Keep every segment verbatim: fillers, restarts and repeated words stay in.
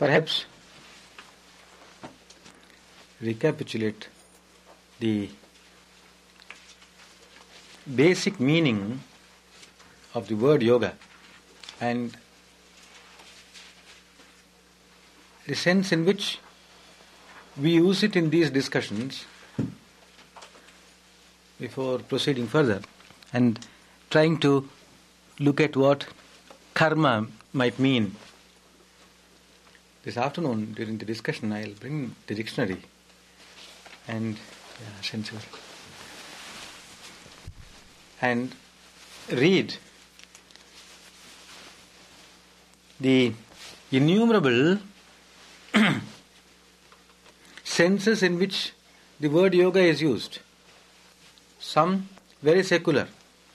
perhaps recapitulate the basic meaning of the word yoga and the sense in which we use it in these discussions before proceeding further and trying to look at what karma might mean. This afternoon during the discussion I'll bring the dictionary and yeah, sensible and read the innumerable senses in which the word yoga is used. Some very secular.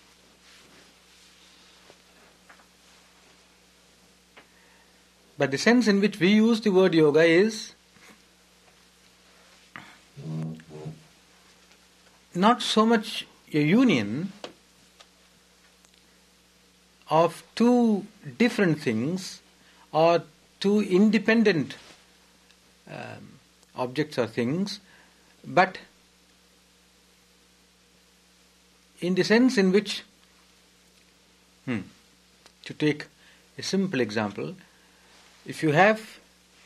But the sense in which we use the word yoga is not so much a union of two different things or two independent um, objects or things, but in the sense in which, hmm, to take a simple example, if you have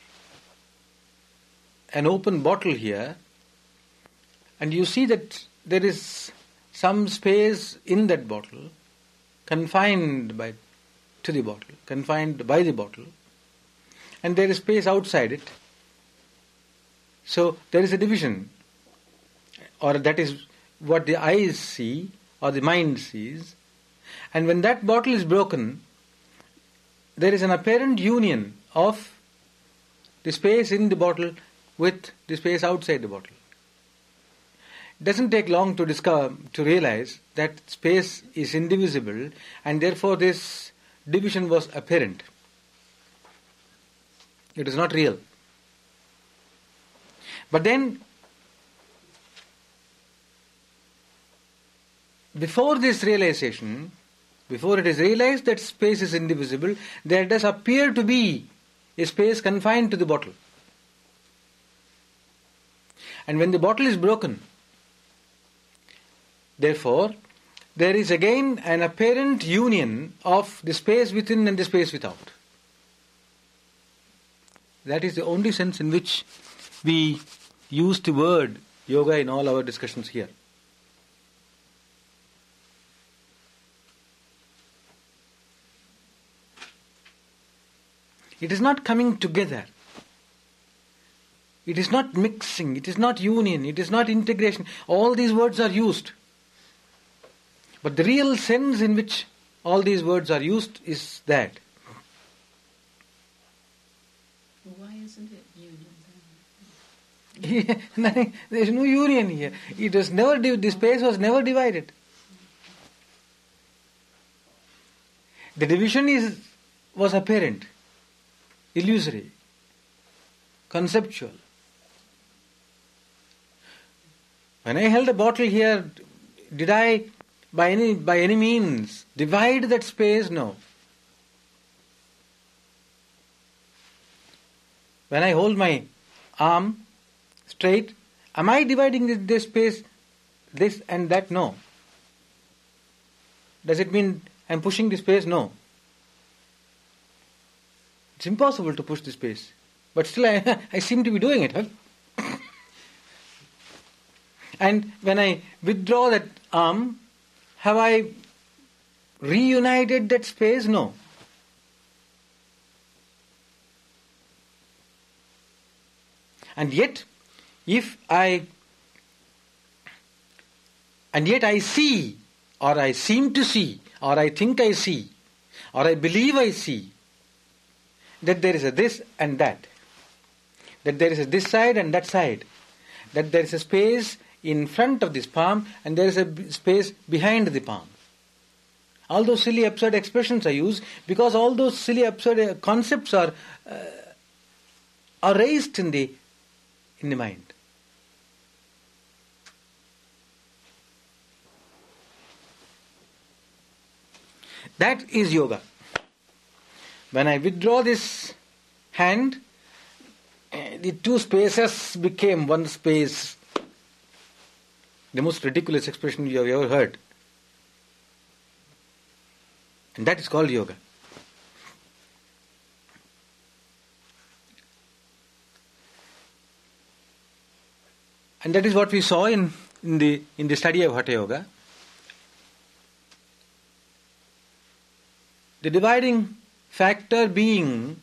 an open bottle here and you see that there is some space in that bottle confined by to the bottle, confined by the bottle, and there is space outside it, so there is a division, or that is what the eyes see or the mind sees, and when that bottle is broken, there is an apparent union of the space in the bottle with the space outside the bottle. It doesn't take long to discover, to realize that space is indivisible and therefore this division was apparent. It is not real. But then, before this realization, before it is realized that space is indivisible, there does appear to be a space confined to the bottle. And when the bottle is broken, therefore, there is again an apparent union of the space within and the space without. That is the only sense in which we use the word yoga in all our discussions here. It is not coming together. It is not mixing. It is not union. It is not integration. All these words are used. But the real sense in which all these words are used is that. Why isn't it union then? There is no union here. It was never. The space was never divided. The division is was apparent, illusory, conceptual. When I held a bottle here, did I by any by any means divide that space? No. When I hold my arm straight, am I dividing this, this space, this and that? No. Does it mean I'm pushing the space? No. It's impossible to push the space. But still I, I seem to be doing it. Huh? And when I withdraw that arm, have I reunited that space? No. And yet, if I, and yet I see, or I seem to see, or I think I see, or I believe I see, that there is a this and that, that there is a this side and that side, that there is a space in front of this palm and there is a space behind the palm. All those silly absurd expressions are used because all those silly absurd concepts are uh, are raised in the in the mind. That is yoga. When I withdraw this hand, the two spaces became one space. The most ridiculous expression you have ever heard. And that is called yoga. And that is what we saw in, in the in the study of Hatha Yoga. The dividing factor being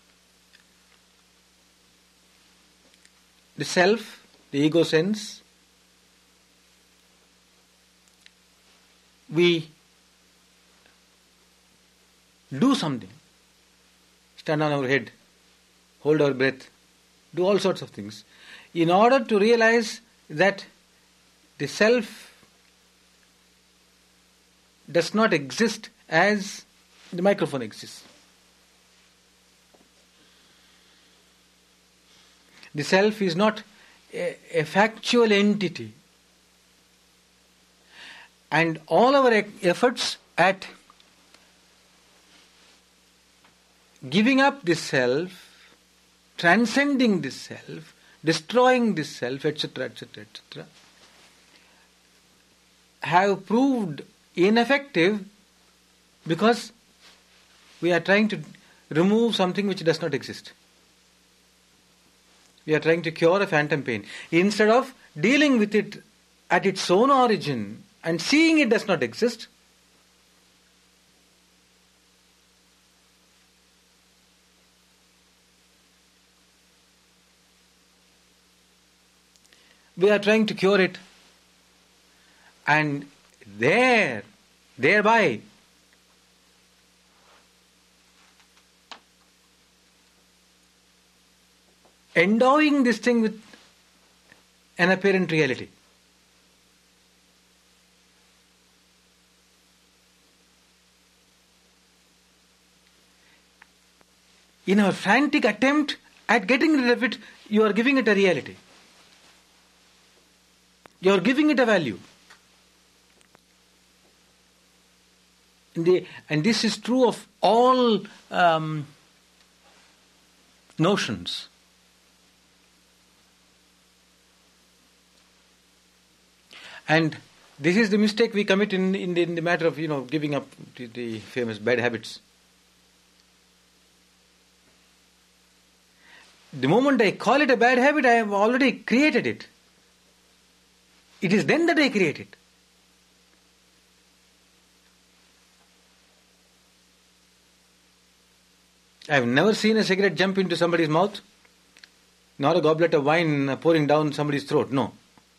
the self, the ego sense. We do something. Stand on our head, hold our breath, do all sorts of things. In order to realize that the self does not exist as the microphone exists. The self is not a, a factual entity. And all our e- efforts at giving up this self, transcending this self, destroying this self, et cetera, et cetera, et cetera, have proved ineffective because we are trying to remove something which does not exist. We are trying to cure a phantom pain. Instead of dealing with it at its own origin and seeing it does not exist, we are trying to cure it, and there, thereby, endowing this thing with an apparent reality. In a frantic attempt at getting rid of it, you are giving it a reality. You are giving it a value. And, the, and this is true of all um, notions. And this is the mistake we commit in, in, the, in the matter of, you know, giving up the, the famous bad habits. The moment I call it a bad habit, I have already created it. It is then that I create it. I have never seen a cigarette jump into somebody's mouth, nor a goblet of wine pouring down somebody's throat. No.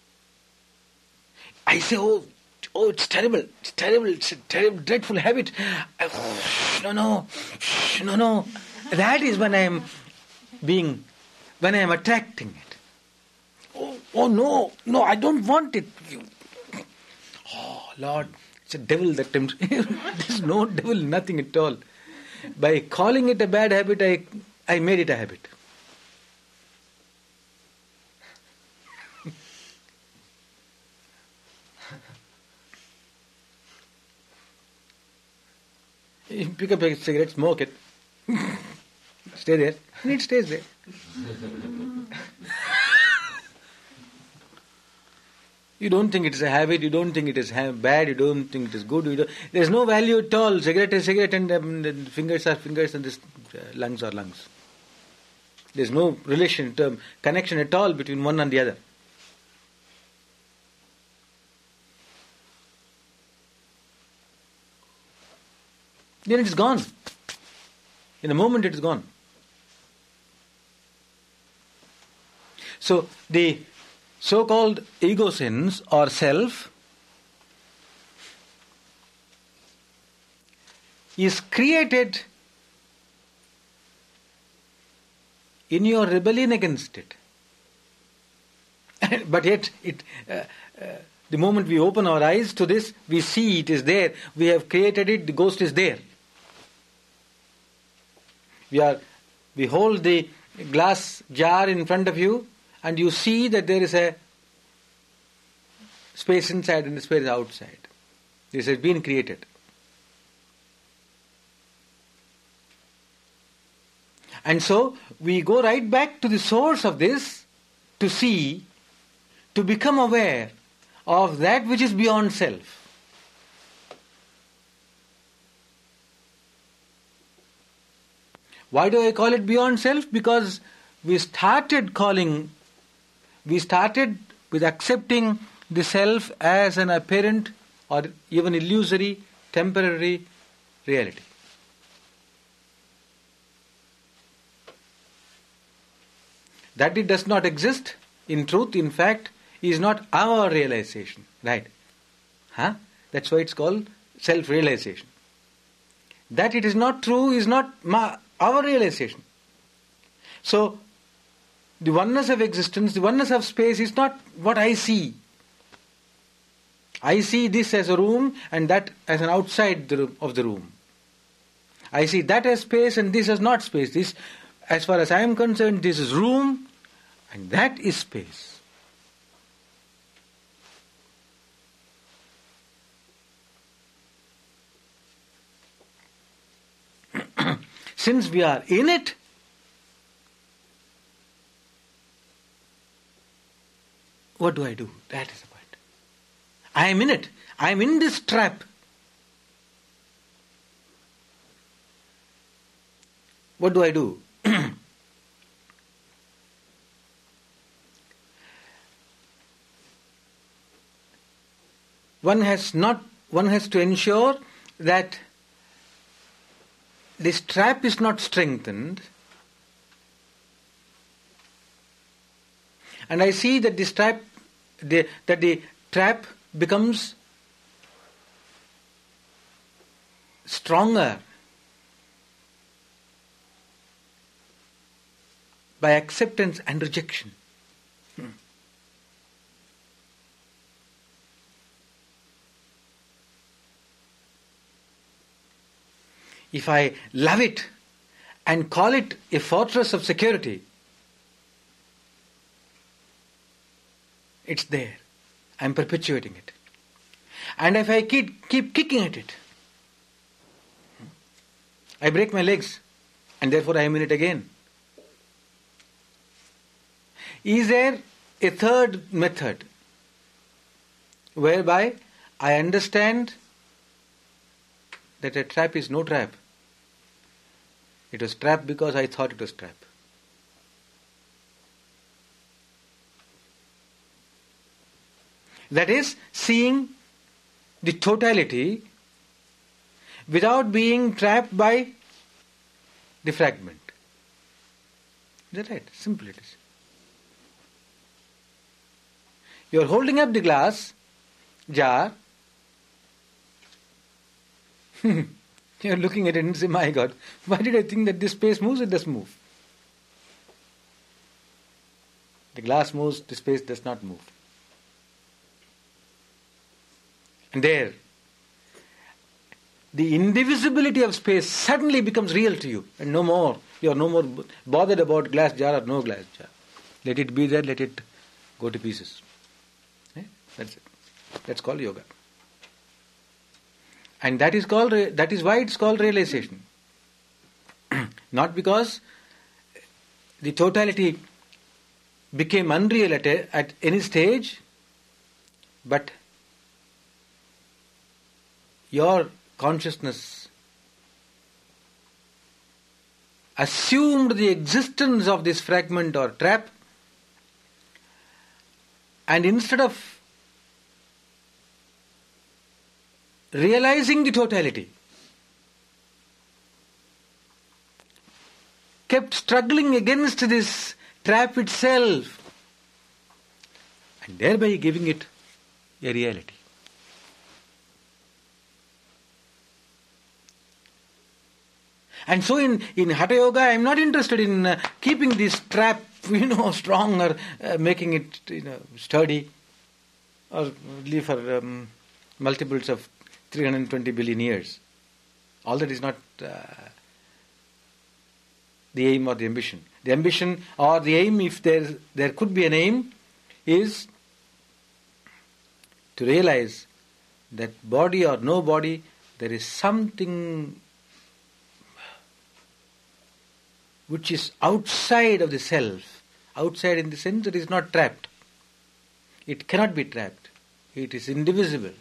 I say, oh, oh, it's terrible, it's terrible, it's a terrible, dreadful habit. I, oh, no, no, no, no. That is when I am being, when I am attracting it. Oh, oh no, no, I don't want it. Oh, Lord, it's a devil that tempts me. There's no devil, nothing at all. By calling it a bad habit, I, I made it a habit. You pick up a cigarette, smoke it, stay there, and it stays there. You don't think it is a habit, you don't think it is ha- bad, you don't think it is good. You don't, there is no value at all. Cigarette is cigarette, and um, the fingers are fingers, and this uh, lungs are lungs. There is no relation, term, connection at all between one and the other. Then it is gone. In a moment it is gone. So the so-called ego sense or self is created in your rebellion against it. But yet, it, uh, uh, the moment we open our eyes to this, we see it is there. We have created it, the ghost is there. We are, we hold the glass jar in front of you, and you see that there is a space inside and a space outside. This has been created. And so we go right back to the source of this to see, to become aware of that which is beyond self. Why do I call it beyond self? Because we started calling, we started with accepting the self as an apparent or even illusory, temporary reality. That it does not exist, in truth, in fact, is not our realization. Right? Huh? That's why it's called self-realization. That it is not true is not ma- our realization. So, the oneness of existence, the oneness of space is not what I see. I see this as a room and that as an outside the room, of the room. I see that as space and this as not space. This, as far as I am concerned, this is room and that is space. Since we are in it, what do I do? That is the point. I am in it. I am in this trap. What do I do? One has not, one has to ensure that this trap is not strengthened. And I see that this trap, the, that the trap becomes stronger by acceptance and rejection. Hmm. If I love it and call it a fortress of security, it's there. I'm perpetuating it. And if I keep, keep kicking at it, I break my legs and therefore I am in it again. Is there a third method whereby I understand that a trap is no trap? It was trap because I thought it was trap. That is, seeing the totality without being trapped by the fragment. Is that right? Simple it is. You are holding up the glass jar. You are looking at it and say, my God, why did I think that this space moves? It does move. The glass moves, the space does not move. And there, the indivisibility of space suddenly becomes real to you, and no more. You are no more bothered about glass jar or no glass jar. Let it be there, let it go to pieces. Eh? That's it. That's called yoga. And that is called, that is why it's called realization. Not because the totality became unreal at, a, at any stage, but your consciousness assumed the existence of this fragment or trap, and instead of realizing the totality, kept struggling against this trap itself, and thereby giving it a reality. And so in, in Hatha Yoga, I am not interested in uh, keeping this trap, you know, strong or uh, making it, you know, sturdy, or live for um, multiples of three hundred twenty billion years. All that is not uh, the aim or the ambition. The ambition or the aim, if there there could be an aim, is to realize that body or no body, there is something which is outside of the self, outside in the sense that it is not trapped. It cannot be trapped. It is indivisible.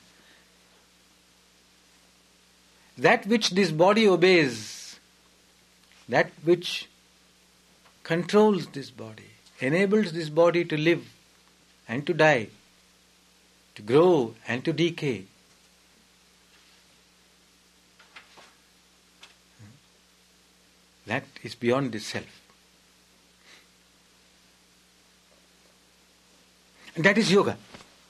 That which this body obeys, that which controls this body, enables this body to live and to die, to grow and to decay. That is beyond the self. And that is yoga.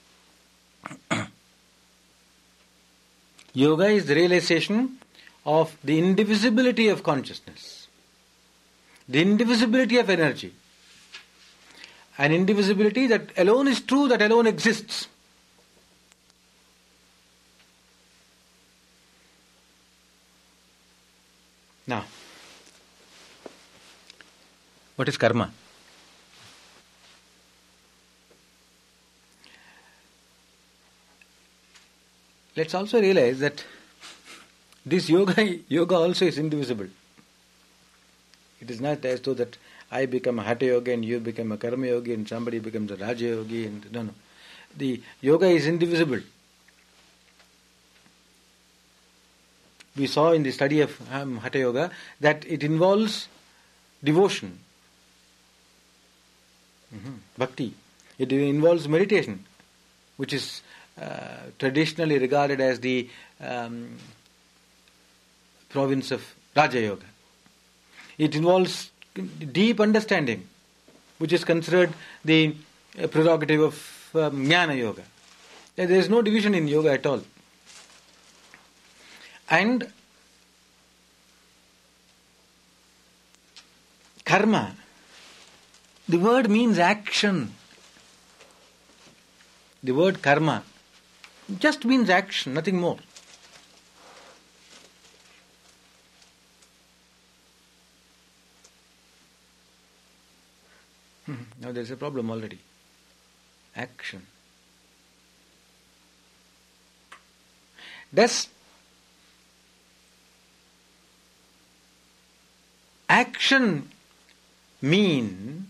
Yoga is the realization of the indivisibility of consciousness, the indivisibility of energy, an indivisibility that alone is true, that alone exists. Now, what is karma? Let's also realize that this yoga, yoga also is indivisible. It is not as though that I become a hatha yogi and you become a karma yogi and somebody becomes a raja yogi. And no, no. The yoga is indivisible. We saw in the study of um, hatha yoga that it involves devotion, mm-hmm. bhakti. It involves meditation, which is Uh, traditionally regarded as the um, province of Raja Yoga. It involves deep understanding, which is considered the uh, prerogative of um, Jnana Yoga. There is no division in yoga at all. And karma, the word means action. The word karma just means action, nothing more. Hmm. Now there is a problem already. Action. Does action mean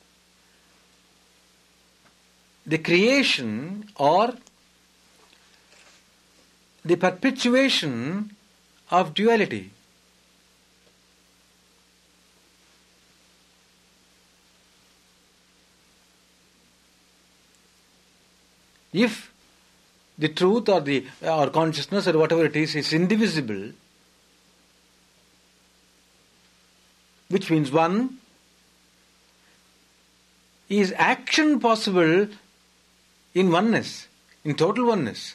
the creation or the perpetuation of duality? If the truth or the or consciousness or whatever it is is indivisible, which means one, is action possible in oneness, in total oneness?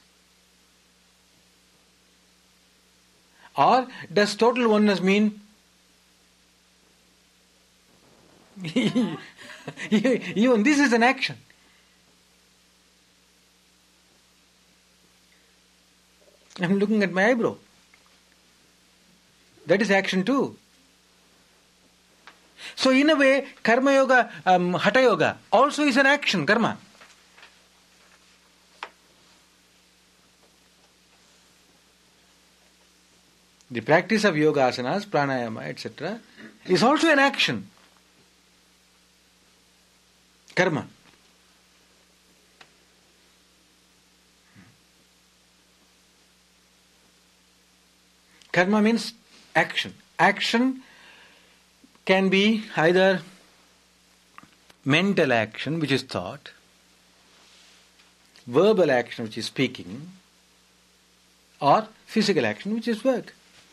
Or does total oneness mean even this is an action? I'm looking at my eyebrow. That is action too. So in a way, karma yoga, um, hatha yoga also is an action, karma. The practice of yoga asanas, pranayama, et cetera is also an action. Karma. Karma means action. Action can be either mental action, which is thought, verbal action, which is speaking, or physical action, which is work.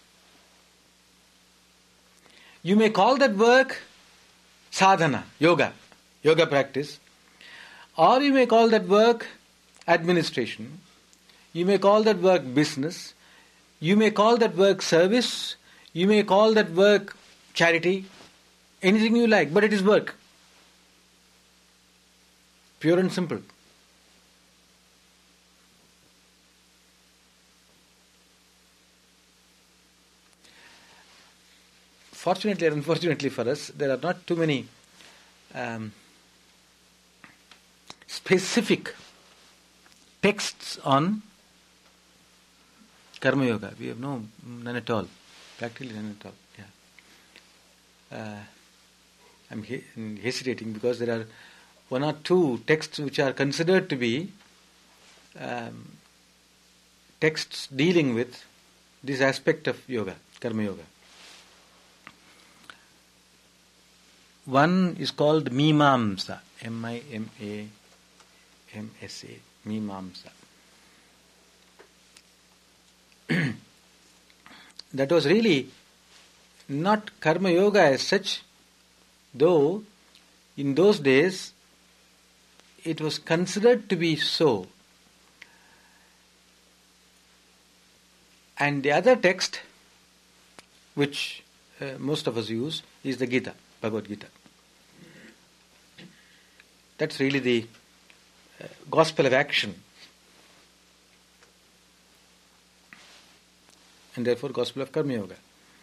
You may call that work sadhana, yoga, yoga practice, or you may call that work administration, you may call that work business, you may call that work service, you may call that work charity, anything you like, but it is work. Pure and simple. Fortunately or unfortunately for us, there are not too many um, specific texts on karma yoga. We have no, none at all. Practically none at all. Yeah. Uh, I'm he- hesitating because there are one or two texts which are considered to be um, texts dealing with this aspect of yoga, karma yoga. One is called Mimamsa, M I M A M S A, Mimamsa. That was really not karma yoga as such, though in those days it was considered to be so. And the other text which uh, most of us use is the Gita, Bhagavad Gita. That's really the uh, gospel of action. And therefore gospel of karma yoga.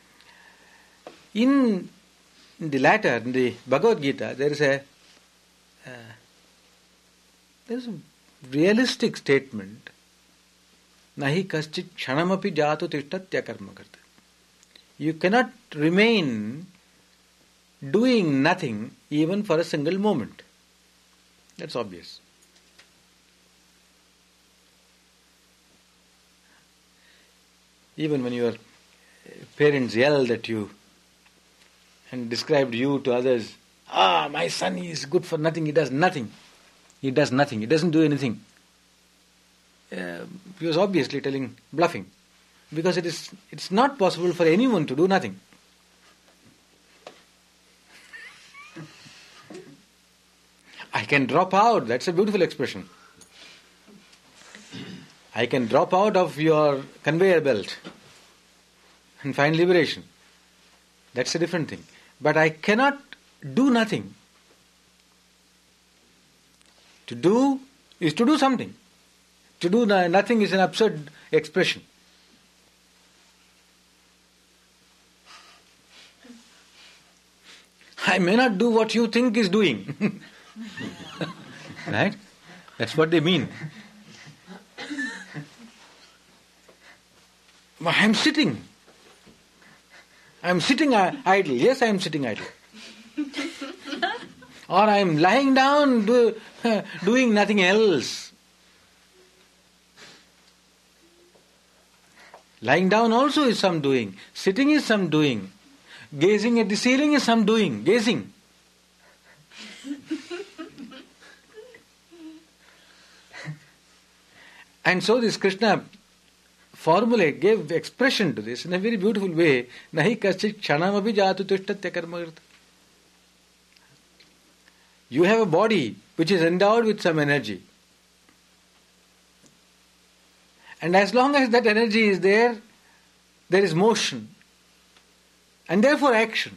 In the latter, in the Bhagavad Gita, there is a uh, there is a realistic statement. Nahi kaschit kshanamapi jatu tishtatya karma karta. You cannot remain doing nothing even for a single moment. That's obvious. Even when your parents yelled at you and described you to others, ah, my son is good for nothing, he does nothing. He does nothing, he doesn't do anything. Uh, he was obviously telling, bluffing. Because it is it's not possible for anyone to do nothing. I can drop out, that's a beautiful expression. I can drop out of your conveyor belt and find liberation. That's a different thing. But I cannot do nothing. To do is to do something. To do nothing is an absurd expression. I may not do what you think is doing. Right? That's what they mean. I am sitting. I am sitting idle. Yes, I am sitting idle. Or I am lying down do, doing nothing else. Lying down also is some doing. Sitting is some doing. Gazing at the ceiling is some doing. Gazing. And so this Krishna formulate, gave expression to this in a very beautiful way. Nahi kaschit kshanamapi jatu tishtatya karma karta. You have a body which is endowed with some energy. And as long as that energy is there, there is motion. And therefore action.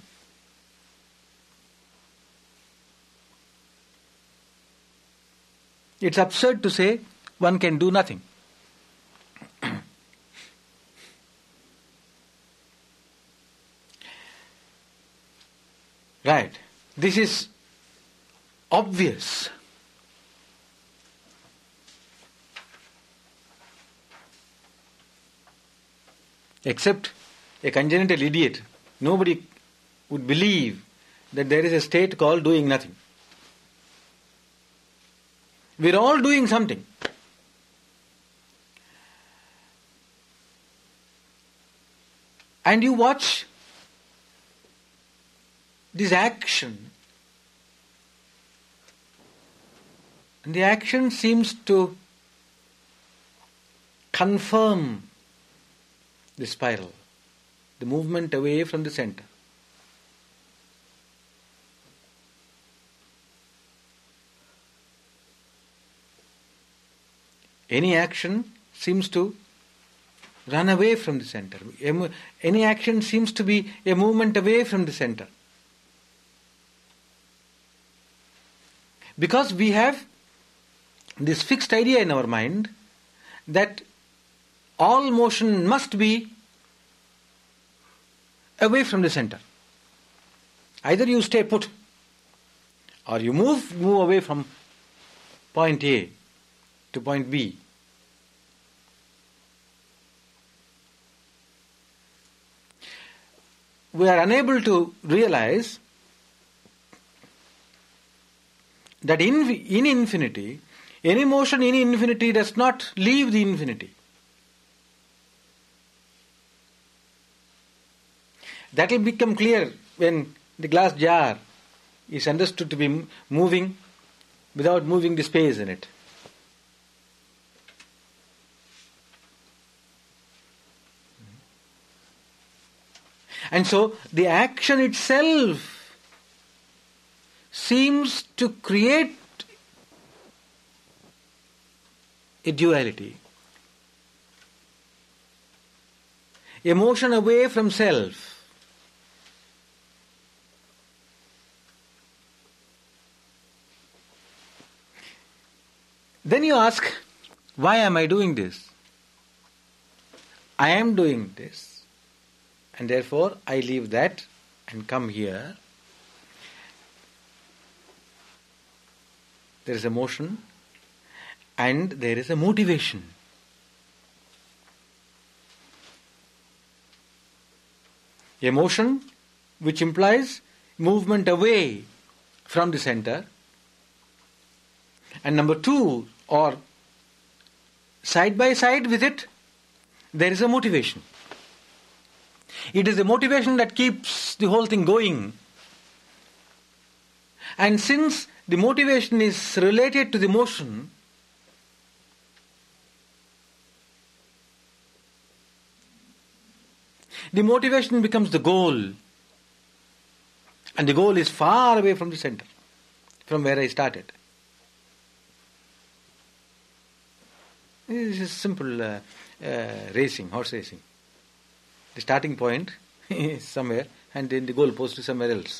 It's absurd to say one can do nothing. Right. This is obvious. Except a congenital idiot. Nobody would believe that there is a state called doing nothing. We're all doing something. And you watch this action, and the action seems to confirm the spiral, the movement away from the center. Any action seems to run away from the center. Any action seems to be a movement away from the center. Because we have this fixed idea in our mind that all motion must be away from the center. Either you stay put or you move, move away from point A to point B. We are unable to realize that in, in infinity, any motion in infinity does not leave the infinity. That will become clear when the glass jar is understood to be moving without moving the space in it. And so the action itself seems to create a duality, a motion away from self. Then you ask, why am I doing this? I am doing this, and therefore I leave that and come here. There is a motion and there is a motivation. A motion which implies movement away from the center. And number two, or side by side with it, there is a motivation. It is the motivation that keeps the whole thing going. And since the motivation is related to the motion, the motivation becomes the goal. And the goal is far away from the center, from where I started. This is simple uh, uh, racing, horse racing. The starting point is somewhere and then the goal post is somewhere else.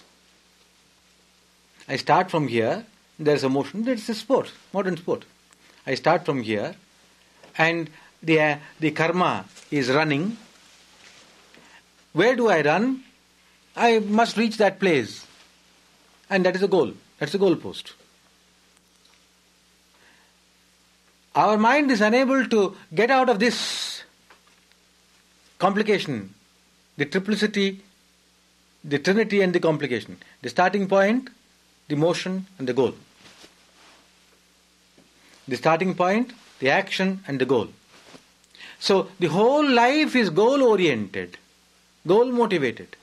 I start from here, there is a motion, that's a sport, modern sport. I start from here and the, uh, the karma is running. Where do I run? I must reach that place. And that is the goal. That's the goal post. Our mind is unable to get out of this complication, the triplicity, the trinity and the complication. The starting point, the motion and the goal. The starting point, the action and the goal. So the whole life is goal oriented, goal motivated.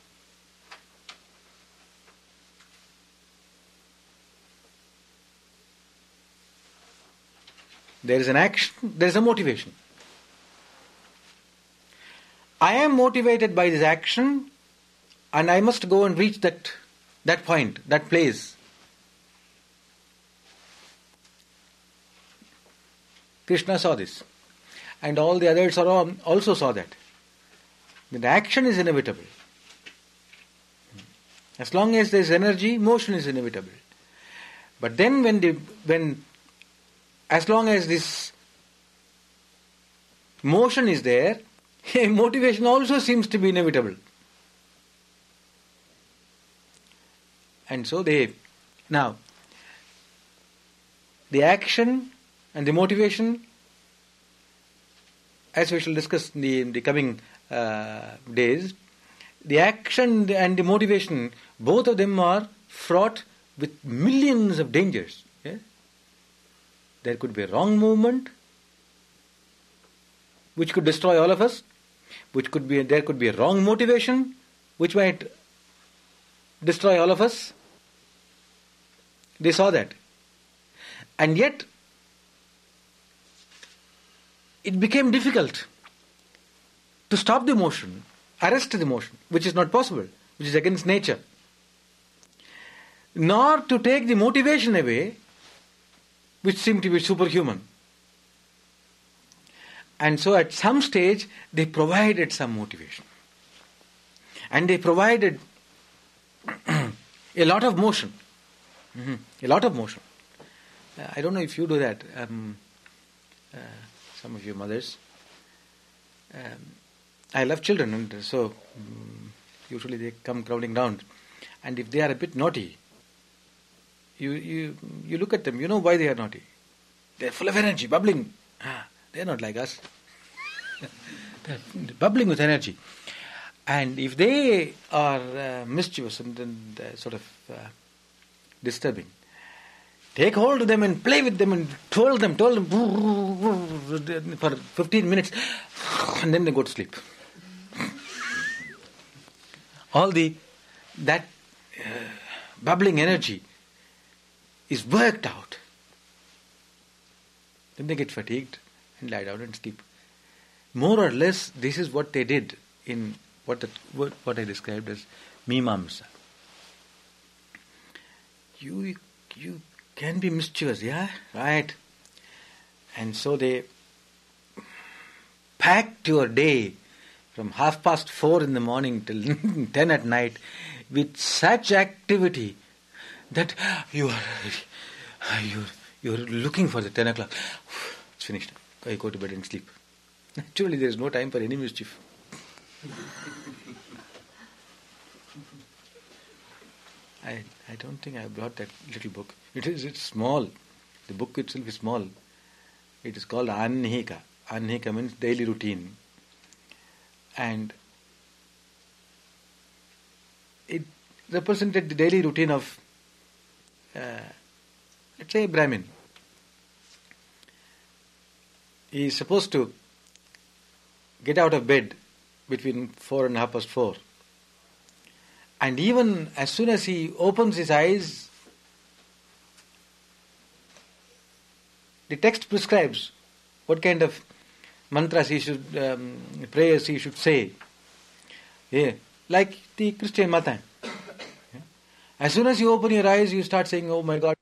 There is an action, there is a motivation. I am motivated by this action and I must go and reach that, that point, that place. Krishna saw this. And all the others also saw that. The action is inevitable. As long as there is energy, motion is inevitable. But then when the when as long as this motion is there, motivation also seems to be inevitable. And so they, now, the action and the motivation, as we shall discuss in the, in the coming uh, days, the action and the motivation, both of them are fraught with millions of dangers. Yeah? There could be a wrong movement, which could destroy all of us. Which could be there could be a wrong motivation, which might destroy all of us. They saw that, and yet it became difficult to stop the motion, arrest the motion, which is not possible, which is against nature, nor to take the motivation away, which seemed to be superhuman. And so at some stage they provided some motivation. And they provided a lot of motion. Mm-hmm. A lot of motion. Uh, I don't know if you do that. Um, uh, some of you mothers. Um, I love children, and so um, usually they come crowding round. And if they are a bit naughty, you, you, you look at them, you know why they are naughty. They are full of energy, bubbling. Ah, they are not like us. They are bubbling with energy. And if they are uh, mischievous and, and uh, sort of uh, disturbing, Take hold of them and play with them and twirl them, twirl them for fifteen minutes, and then they go to sleep. All the that uh, bubbling energy is worked out. Then they get fatigued and lie down and sleep. More or less, this is what they did in what the, what I described as Mimamsa. You you can be mischievous, yeah, right. And so they packed your day from half past four in the morning till ten at night with such activity that you are you you're looking for the ten o'clock. It's finished. I go to bed and sleep. Actually, there is no time for any mischief. I I don't think I brought that little book. It is it's small. The book itself is small. It is called Annihika. Annihika means daily routine. And it represented the daily routine of, uh, let's say, a Brahmin. He is supposed to get out of bed between four and half past four. And even as soon as he opens his eyes, the text prescribes what kind of mantras he should, um, prayers he should say. Yeah. Like the Christian Mata. Yeah. As soon as you open your eyes, you start saying, oh my God,